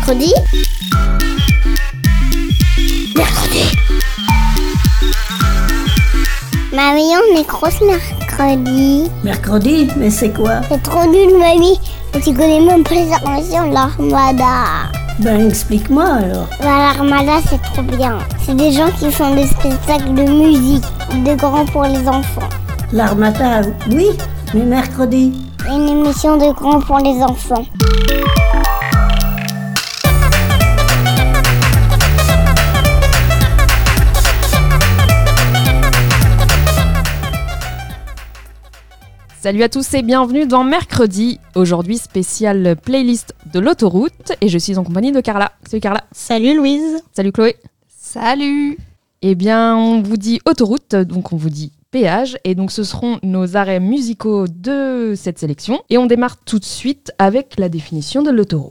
Mercredi. Mamie, on est grosse mercredi. Mercredi? Mais c'est quoi? C'est trop nul, mamie. Tu connais même pas les armations de l'Armada. Ben, explique-moi alors. L'Armada, c'est trop bien. C'est des gens qui font des spectacles de musique, de grands pour les enfants. L'Armada, oui, mais mercredi. Une émission de grands pour les enfants. Salut à tous et bienvenue dans Mercredi. Aujourd'hui, spécial playlist de l'autoroute et je suis en compagnie de Carla. Salut Carla. Salut Louise. Salut Chloé. Salut. Eh bien, on vous dit autoroute, donc on vous dit péage. Et donc, ce seront nos arrêts musicaux de cette sélection. Et on démarre tout de suite avec la définition de l'autoroute.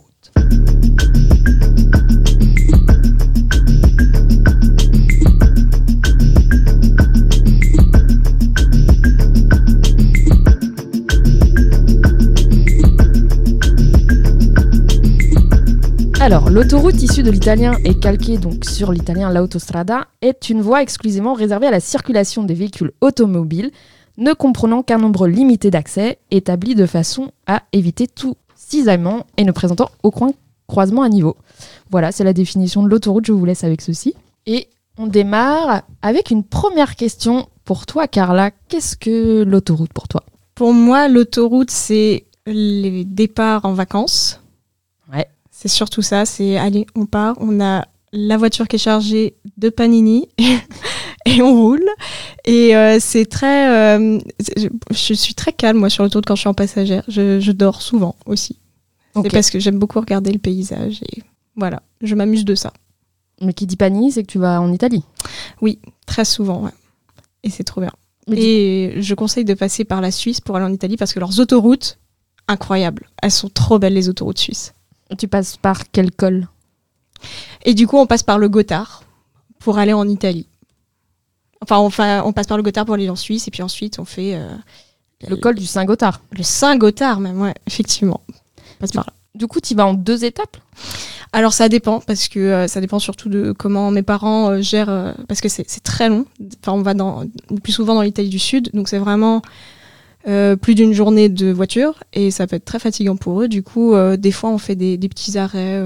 Alors, l'autoroute issue de l'italien et calquée donc sur l'italien l'autostrada est une voie exclusivement réservée à la circulation des véhicules automobiles, ne comprenant qu'un nombre limité d'accès, établi de façon à éviter tout cisaillement et ne présentant aucun croisement à niveau. Voilà, c'est la définition de l'autoroute, je vous laisse avec ceci. Et on démarre avec une première question pour toi, Carla. Qu'est-ce que l'autoroute pour toi ? Pour moi, l'autoroute, c'est les départs en vacances. Ouais. C'est surtout ça, c'est allez, on part, on a la voiture qui est chargée de panini et on roule. Et c'est très... je suis très calme, moi, sur l'autoroute quand je suis en passagère. Je dors souvent aussi. Okay. C'est parce que j'aime beaucoup regarder le paysage et voilà, je m'amuse de ça. Mais qui dit panini, c'est que tu vas en Italie ? Oui, très souvent, ouais. Et c'est trop bien. Et je conseille de passer par la Suisse pour aller en Italie parce que leurs autoroutes, incroyables. Elles sont trop belles, les autoroutes suisses. Tu passes par quel col ? Et du coup, on passe par le Gothard pour aller en Italie. Enfin, on passe par le Gothard pour aller en Suisse et puis ensuite, on fait... le col du Saint-Gothard. Le Saint-Gothard même, ouais, effectivement. On passe par là. Du coup, tu vas en 2 étapes ? Alors, ça dépend, parce que ça dépend surtout de comment mes parents gèrent... parce que c'est très long. Enfin, on va plus souvent dans l'Italie du Sud, donc c'est vraiment... plus d'une journée de voiture et ça peut être très fatigant pour eux. Du coup, des fois, on fait des petits arrêts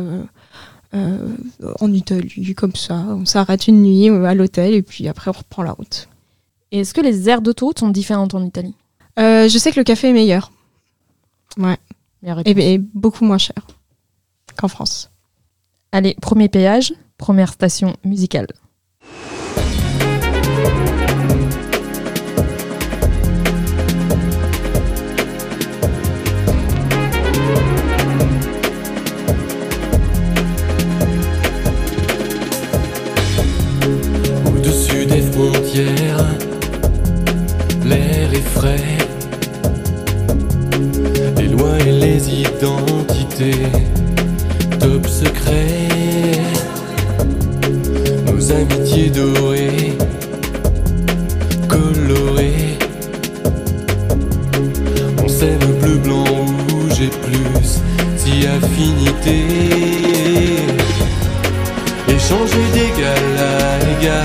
en Italie, comme ça. On s'arrête une nuit à l'hôtel et puis après, on reprend la route. Et est-ce que les aires d'autoroute sont différentes en Italie ? Je sais que le café est meilleur. Ouais. Et beaucoup moins cher qu'en France. Allez, premier péage, première station musicale. L'air est frais, les lois et les identités, top secret, nos amitiés dorées, colorées. On s'aime bleu, blanc, rouge et plus, si affinité, échanger d'égal à égal.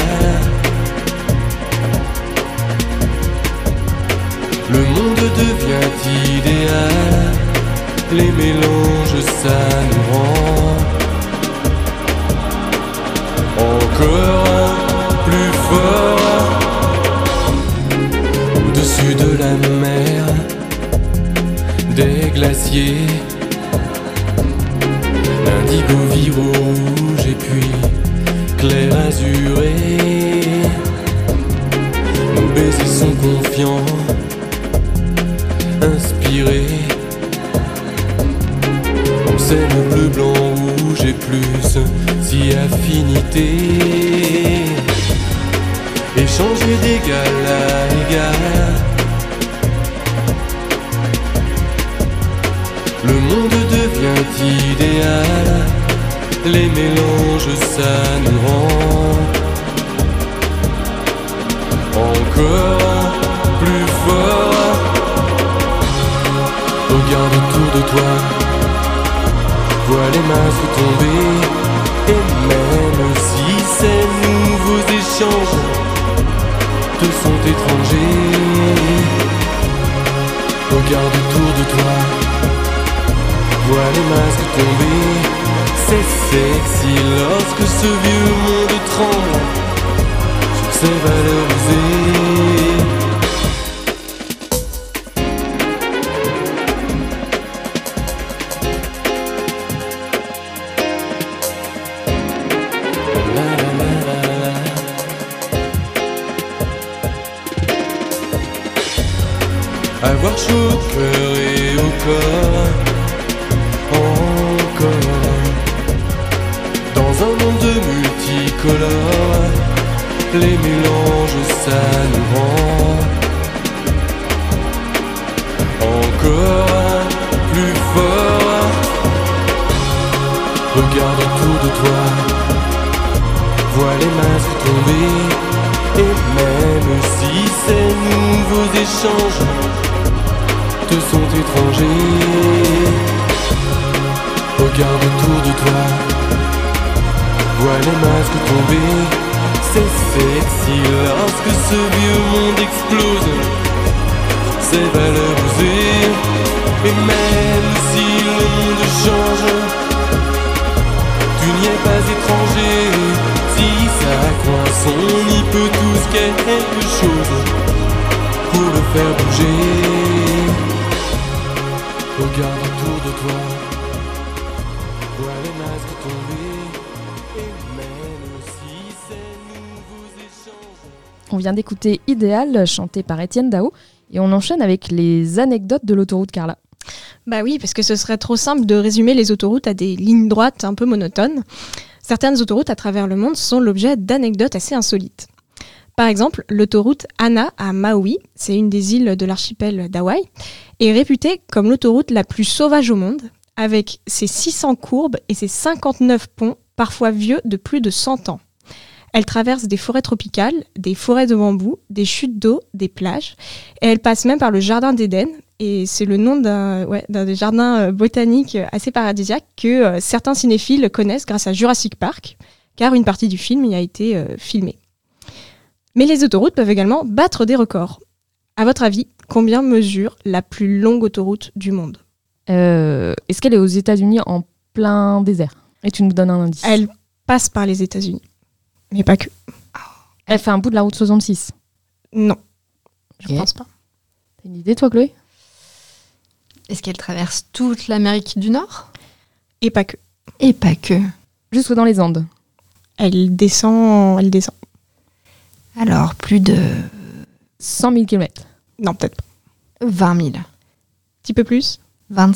Le monde devient idéal, les mélanges ça nous rend encore plus fort. Au-dessus de la mer, des glaciers, l'indigo vire au rouge et puis clair azuré. Nos baisers sont confiants, inspiré. On s'aime bleu, blanc, rouge et plus, si affinité, échanger d'égal à égal. Le monde devient idéal, les mélanges ça nous rend encore plus fort. Regarde autour de toi, vois les masques tomber. Et même si ces nouveaux échanges te sont étrangers, regarde autour de toi, vois les masques tomber. C'est sexy lorsque ce vieux monde tremble sur ses valeurs usées. Avoir chaud au cœur et au corps, encore. Dans un monde de multicolores, les mélanges ça nous rend encore plus fort. Regarde autour de toi, vois les masques tomber. Et même si ces nouveaux échanges te sont étrangers, regarde autour de toi, vois les masques tomber. C'est sexy lorsque ce vieux monde explose ses valeurs usées. Et même si le monde change, tu n'y es pas étranger. Si ça coince, on y peut tous quelque chose pour le faire bouger. Regarde autour de toi, vois les masques tomber. Et même si ces nouveaux échanges... On vient d'écouter Idéal, chanté par Étienne Dao, et on enchaîne avec les anecdotes de l'autoroute, Carla. Bah oui, parce que ce serait trop simple de résumer les autoroutes à des lignes droites un peu monotones. Certaines autoroutes à travers le monde sont l'objet d'anecdotes assez insolites. Par exemple, l'autoroute Hana à Maui, c'est une des îles de l'archipel d'Hawaï, est réputée comme l'autoroute la plus sauvage au monde, avec ses 600 courbes et ses 59 ponts, parfois vieux de plus de 100 ans. Elle traverse des forêts tropicales, des forêts de bambou, des chutes d'eau, des plages, et elle passe même par le jardin d'Éden, et c'est le nom d'un des jardins botaniques assez paradisiaques que certains cinéphiles connaissent grâce à Jurassic Park, car une partie du film y a été filmée. Mais les autoroutes peuvent également battre des records. À votre avis, combien mesure la plus longue autoroute du monde ? Est-ce qu'elle est aux États-Unis en plein désert ? Et tu nous donnes un indice. Elle passe par les États-Unis, mais pas que. Elle fait un bout de la route 66. Non, je Ok. pense pas. T'as une idée, toi, Chloé ? Est-ce qu'elle traverse toute l'Amérique du Nord ? Et pas que. Et pas que. Jusque dans les Andes. Elle descend. Alors, plus de 100 000 km. Non, peut-être pas. 20 000. Un petit peu plus. 25 ?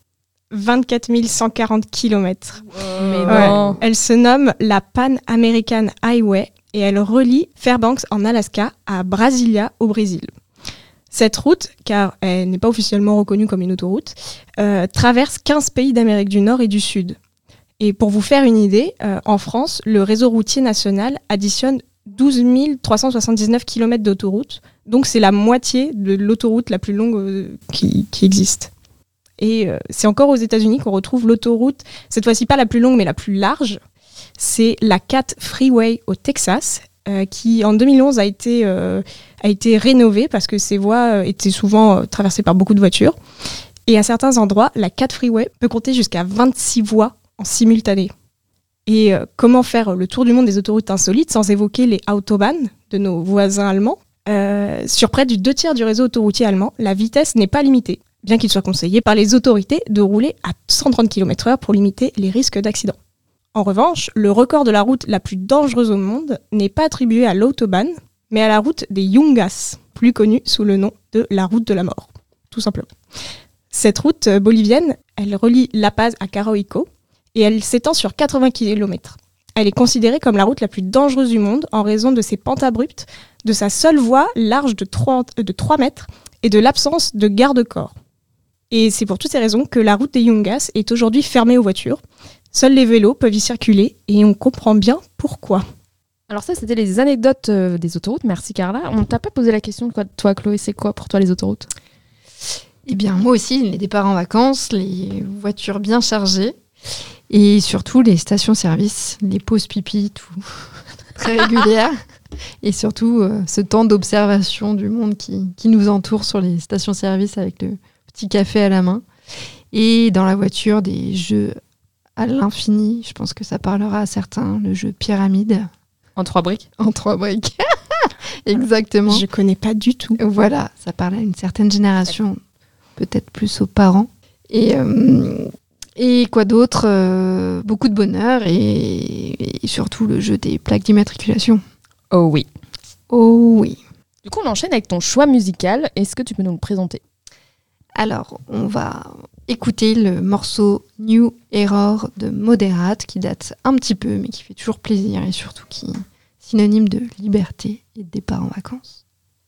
24 140 km. Mais Ouais. non. Elle se nomme la Pan American Highway et elle relie Fairbanks en Alaska à Brasilia au Brésil. Cette route, car elle n'est pas officiellement reconnue comme une autoroute, traverse 15 pays d'Amérique du Nord et du Sud. Et pour vous faire une idée, en France, le réseau routier national additionne 12 379 km d'autoroute. Donc c'est la moitié de l'autoroute la plus longue qui existe. Et c'est encore aux États-Unis qu'on retrouve l'autoroute, cette fois-ci pas la plus longue mais la plus large. C'est la 4 Freeway au Texas, qui en 2011 a été rénovée parce que ces voies étaient souvent traversées par beaucoup de voitures. Et à certains endroits, la 4 Freeway peut compter jusqu'à 26 voies en simultané. Et comment faire le tour du monde des autoroutes insolites sans évoquer les Autobahn de nos voisins allemands ? Sur près du 2/3 du réseau autoroutier allemand, la vitesse n'est pas limitée, bien qu'il soit conseillé par les autorités de rouler à 130 km/h pour limiter les risques d'accident. En revanche, le record de la route la plus dangereuse au monde n'est pas attribué à l'Autobahn, mais à la route des Yungas, plus connue sous le nom de la route de la mort, tout simplement. Cette route bolivienne, elle relie La Paz à Caraïco, et elle s'étend sur 80 km. Elle est considérée comme la route la plus dangereuse du monde en raison de ses pentes abruptes, de sa seule voie large de 3 mètres et de l'absence de garde-corps. Et c'est pour toutes ces raisons que la route des Yungas est aujourd'hui fermée aux voitures. Seuls les vélos peuvent y circuler et on comprend bien pourquoi. Alors ça, c'était les anecdotes des autoroutes. Merci, Carla. On t'a pas posé la question, toi, Chloé, c'est quoi pour toi les autoroutes ? Eh bien, moi aussi, les départs en vacances, les voitures bien chargées. Et surtout les stations-service, les pauses pipi, tout très régulières. Et surtout ce temps d'observation du monde qui nous entoure sur les stations-service avec le petit café à la main. Et dans la voiture, des jeux à l'infini. Je pense que ça parlera à certains. Le jeu Pyramide. En 3 briques. En 3 briques. Exactement. Je connais pas du tout. Voilà, ça parle à une certaine génération, peut-être plus aux parents. Et quoi d'autre beaucoup de bonheur et surtout le jeu des plaques d'immatriculation. Oh oui. Oh oui. Du coup, on enchaîne avec ton choix musical. Est-ce que tu peux nous le présenter ? Alors, on va écouter le morceau New Error de Moderate qui date un petit peu, mais qui fait toujours plaisir et surtout qui est synonyme de liberté et de départ en vacances.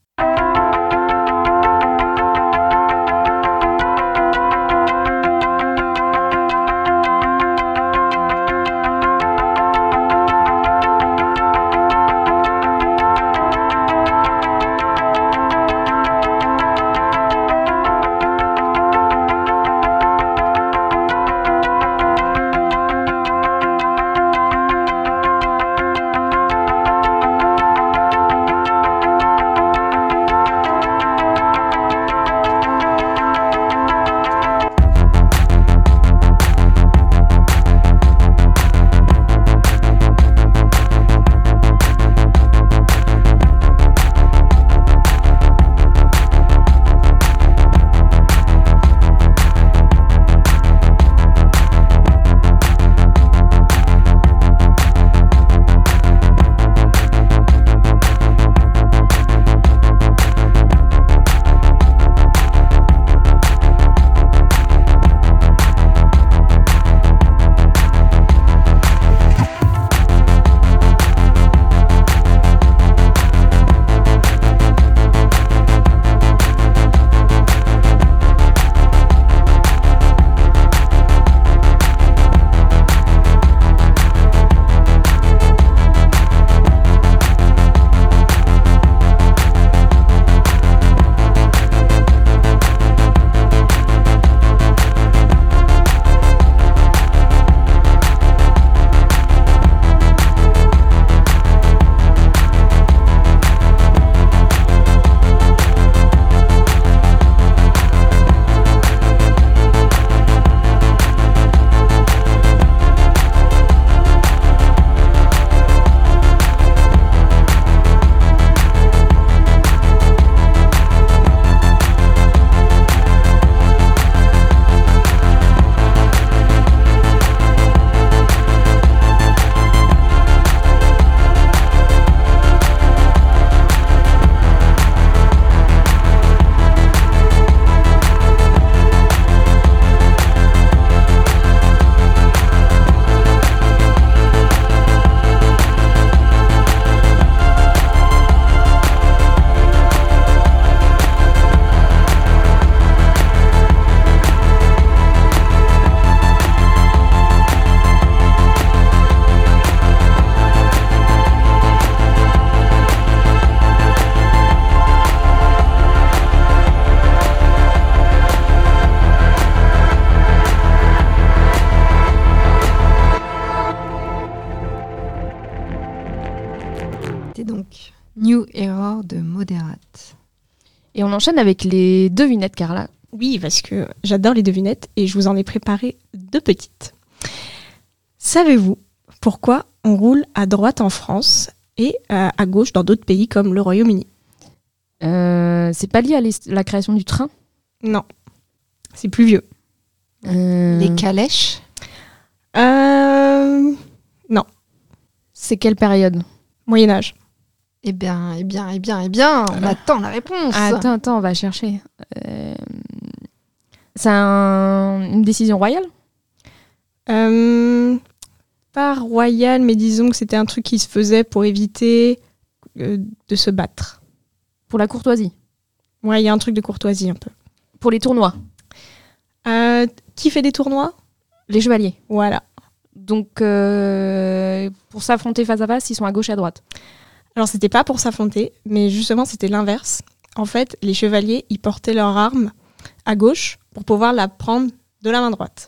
New Error de Moderate. Et on enchaîne avec les devinettes, Carla. Oui, parce que j'adore les devinettes et je vous en ai préparé 2 petites. Savez-vous pourquoi on roule à droite en France et à gauche dans d'autres pays comme le Royaume-Uni? C'est pas lié à la création du train? Non, c'est plus vieux. Les calèches? Non. C'est quelle période? Moyen-Âge. Eh bien, on attend la réponse. Attends, on va chercher. C'est une décision royale? Pas royale, mais disons que c'était un truc qui se faisait pour éviter de se battre. Pour la courtoisie? Ouais, il y a un truc de courtoisie un peu. Pour les tournois? Qui fait des tournois? Les chevaliers. Voilà. Donc, pour s'affronter face à face, ils sont à gauche et à droite. Alors, c'était pas pour s'affronter, mais justement, c'était l'inverse. En fait, les chevaliers, ils portaient leur arme à gauche pour pouvoir la prendre de la main droite.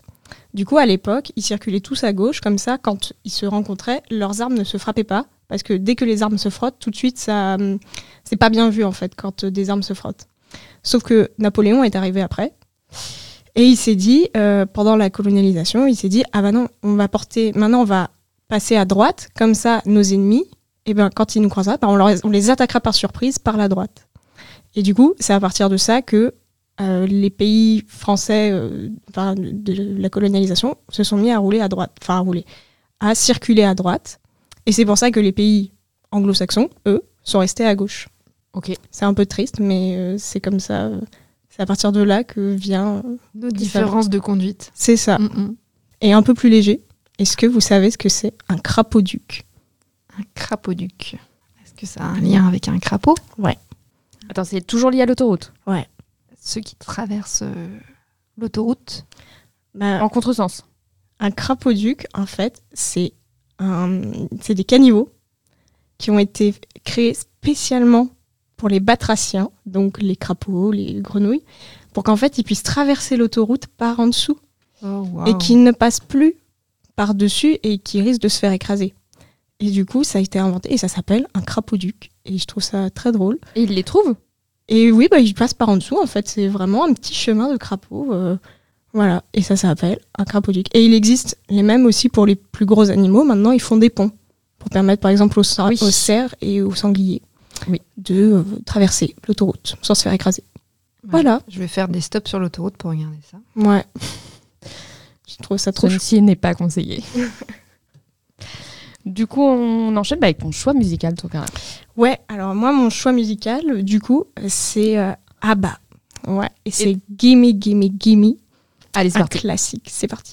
Du coup, à l'époque, ils circulaient tous à gauche, comme ça, quand ils se rencontraient, leurs armes ne se frappaient pas, parce que dès que les armes se frottent, tout de suite, ça, c'est pas bien vu, en fait, quand des armes se frottent. Sauf que Napoléon est arrivé après, et il s'est dit, pendant la colonialisation, il s'est dit, ah bah non, maintenant on va passer à droite, comme ça, nos ennemis, et ben quand ils nous croiseraient, on les attaquera par surprise par la droite. Et du coup, c'est à partir de ça que les pays français de la colonialisation se sont mis à rouler à droite, à circuler à droite. Et c'est pour ça que les pays anglo-saxons, eux, sont restés à gauche. Ok. C'est un peu triste, mais c'est comme ça. C'est à partir de là que vient Nos différences de conduite. C'est ça. Et un peu plus léger. Est-ce que vous savez ce que c'est un crapauduc ? Un crapauduc. Est-ce que ça a un lien avec un crapaud ? Ouais. Attends, c'est toujours lié à l'autoroute. Ouais. Ceux qui traversent l'autoroute. Bah, En contresens. un crapauduc, en fait, c'est des caniveaux qui ont été créés spécialement pour les batraciens, donc les crapauds, les grenouilles, pour qu'en fait, ils puissent traverser l'autoroute par en dessous et qu'ils ne passent plus par-dessus et qu'ils risquent de se faire écraser. Et du coup, ça a été inventé et ça s'appelle un crapauduc. Et je trouve ça très drôle. Et ils les trouvent ? Et oui, ils passent par en dessous, en fait. C'est vraiment un petit chemin de crapaud. Voilà. Et ça s'appelle un crapauduc. Et il existe les mêmes aussi pour les plus gros animaux. Maintenant, ils font des ponts pour permettre, par exemple, aux cerfs et aux sangliers de traverser l'autoroute sans se faire écraser. Ouais, Voilà. Je vais faire des stops sur l'autoroute pour regarder ça. Ouais. Je trouve ça trop chou. Ceci n'est pas conseillé. Du coup, on enchaîne avec ton choix musical, toi, Cara. Ouais, alors moi, mon choix musical, du coup, c'est ABBA. Ouais, et c'est Gimme, Gimme, Gimme. Allez, c'est Un parti. classique, c'est parti.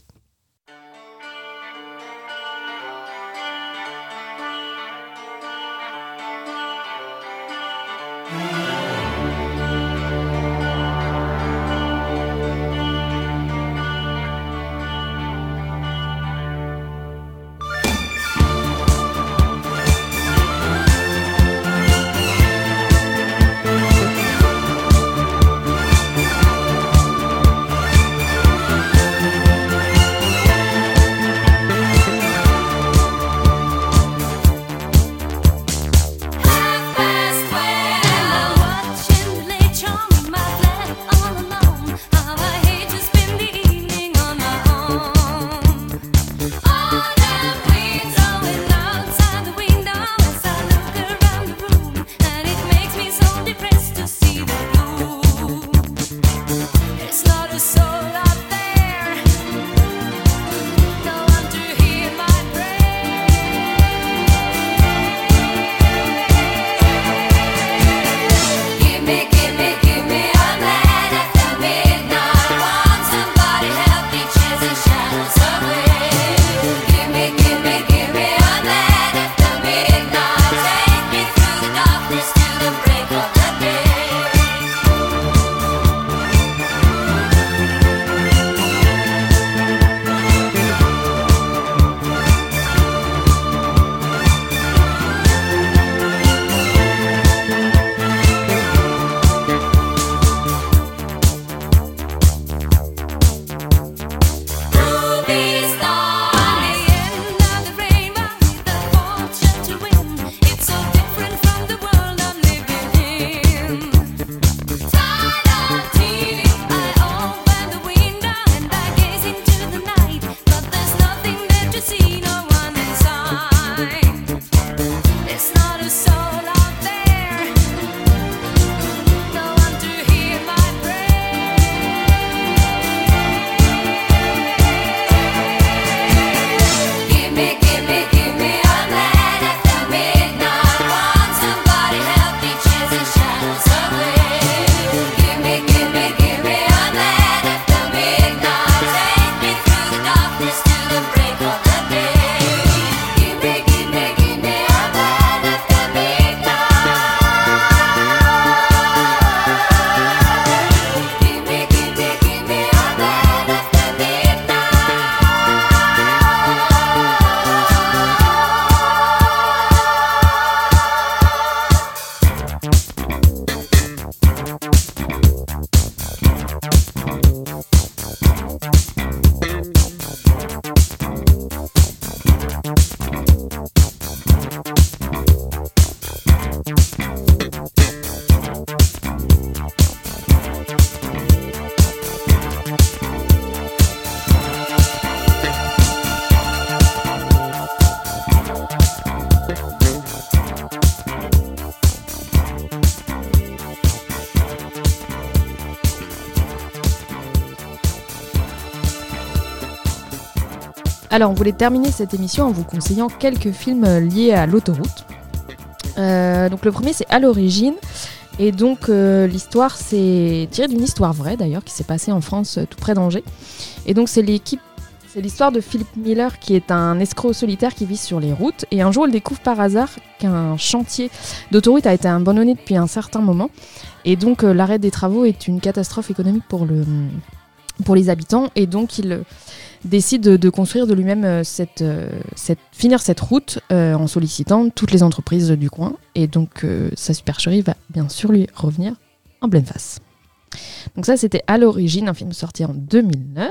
Alors, on voulait terminer cette émission en vous conseillant quelques films liés à l'autoroute. Donc le premier, c'est À l'origine. Et donc l'histoire, c'est tiré d'une histoire vraie d'ailleurs, qui s'est passée en France, tout près d'Angers. Et donc c'est l'histoire de Philippe Miller, qui est un escroc solitaire qui vit sur les routes. Et un jour, il découvre par hasard qu'un chantier d'autoroute a été abandonné depuis un certain moment. Et donc l'arrêt des travaux est une catastrophe économique pour les habitants. Et donc il décide de construire de lui-même finir cette route en sollicitant toutes les entreprises du coin. Et donc sa supercherie va bien sûr lui revenir en pleine face. Donc ça, c'était À l'origine, un film sorti en 2009.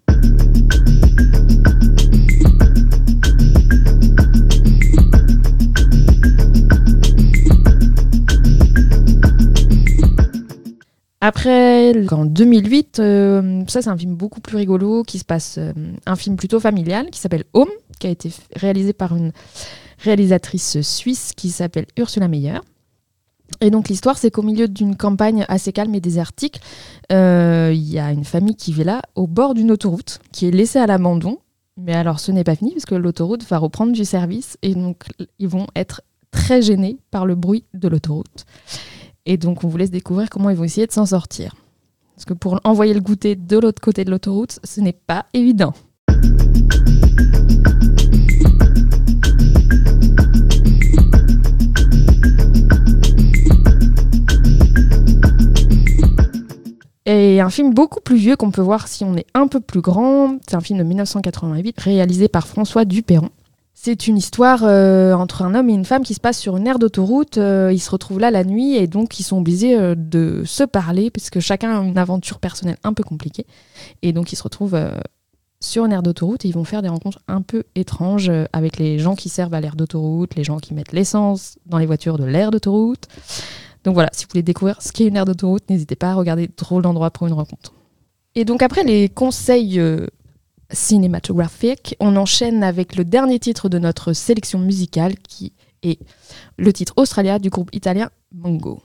Après, en 2008, ça c'est un film beaucoup plus rigolo, qui se passe, un film plutôt familial, qui s'appelle Home, qui a été réalisé par une réalisatrice suisse qui s'appelle Ursula Meyer. Et donc l'histoire, c'est qu'au milieu d'une campagne assez calme et désertique, il y a une famille qui vit là, au bord d'une autoroute, qui est laissée à l'abandon. Mais alors ce n'est pas fini, parce que l'autoroute va reprendre du service, et donc ils vont être très gênés par le bruit de l'autoroute. Et donc, on vous laisse découvrir comment ils vont essayer de s'en sortir. Parce que pour envoyer le goûter de l'autre côté de l'autoroute, ce n'est pas évident. Et un film beaucoup plus vieux qu'on peut voir si on est un peu plus grand, c'est un film de 1988 réalisé par François Dupeyron. C'est une histoire entre un homme et une femme qui se passe sur une aire d'autoroute. Ils se retrouvent là la nuit et donc ils sont obligés de se parler parce que chacun a une aventure personnelle un peu compliquée. Et donc ils se retrouvent sur une aire d'autoroute et ils vont faire des rencontres un peu étranges avec les gens qui servent à l'aire d'autoroute, les gens qui mettent l'essence dans les voitures de l'aire d'autoroute. Donc voilà, si vous voulez découvrir ce qu'est une aire d'autoroute, n'hésitez pas à regarder Drôle d'endroit pour une rencontre. Et donc après les conseils cinématographique, on enchaîne avec le dernier titre de notre sélection musicale qui est le titre Australia du groupe italien Mongo.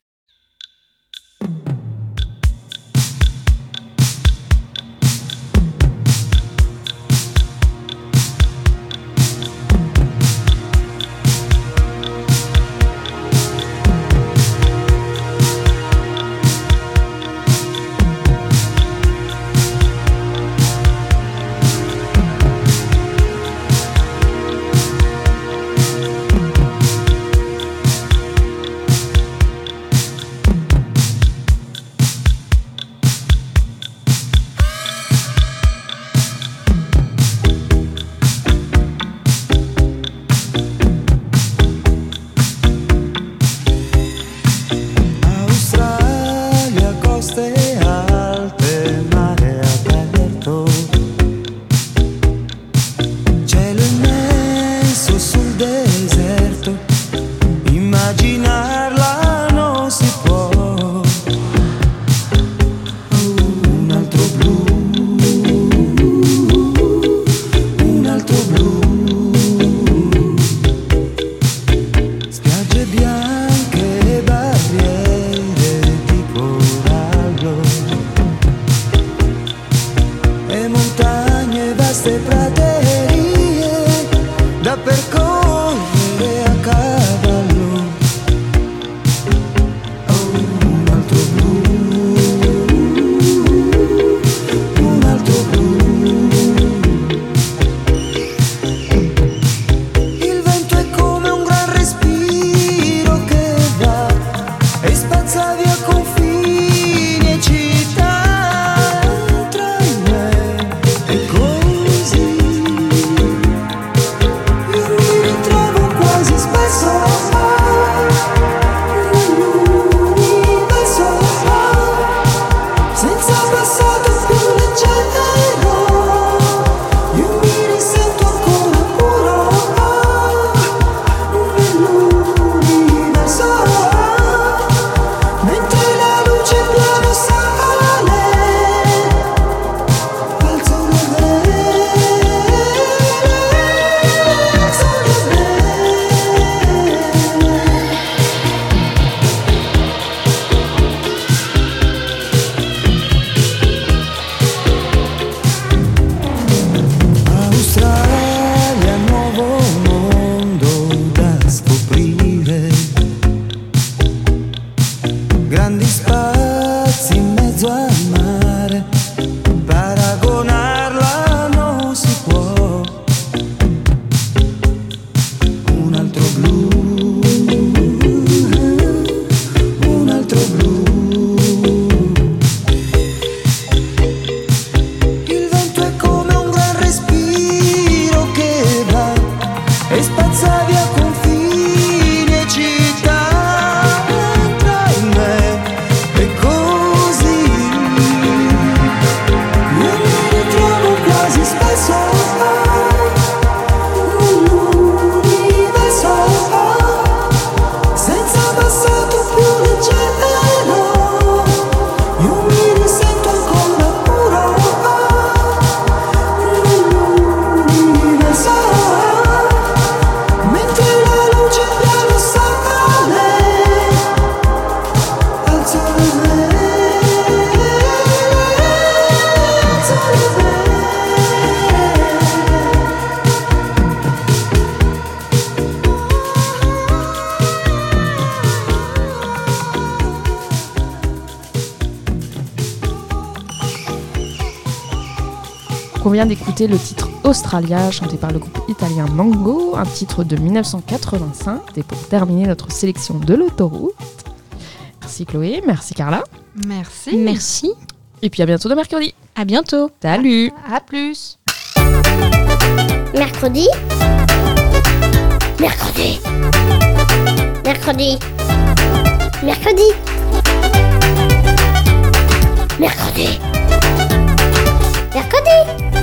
Donc on vient d'écouter le titre Australia, chanté par le groupe italien Mango, un titre de 1985. Et pour terminer notre sélection de l'autoroute. Merci Chloé, merci Carla. Merci. Merci. Et puis à bientôt de mercredi. À bientôt. Salut. À plus. Mercredi. Mercredi. Mercredi. Mercredi. Mercredi. Mercredi.